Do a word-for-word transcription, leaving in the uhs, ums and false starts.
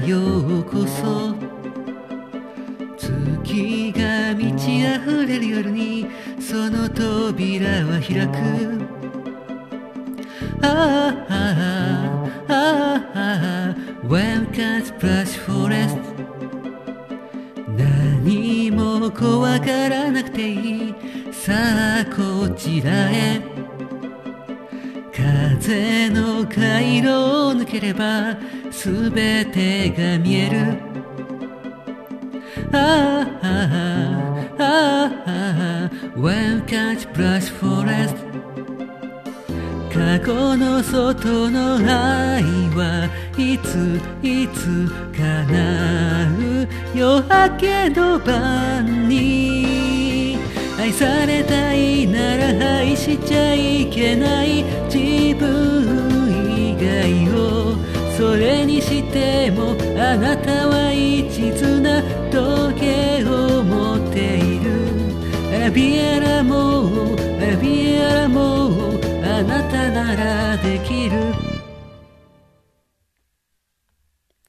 ようこそ。月が満ち溢れる夜にその扉は開く。ああああああ Welcome to Splash Forest。 何も怖がらなくていい、さあこちらへ。風の回路を抜ければすべてが見える。ああああああ Welcome to Splash Forest。 過去の外の愛はいついつ叶う。夜明けの晩に愛されたいなら愛しちゃいけない自分以外を。それにしてもあなたは一途な時計を持っている。アラビアラもうアラビアラもうあなたならできる。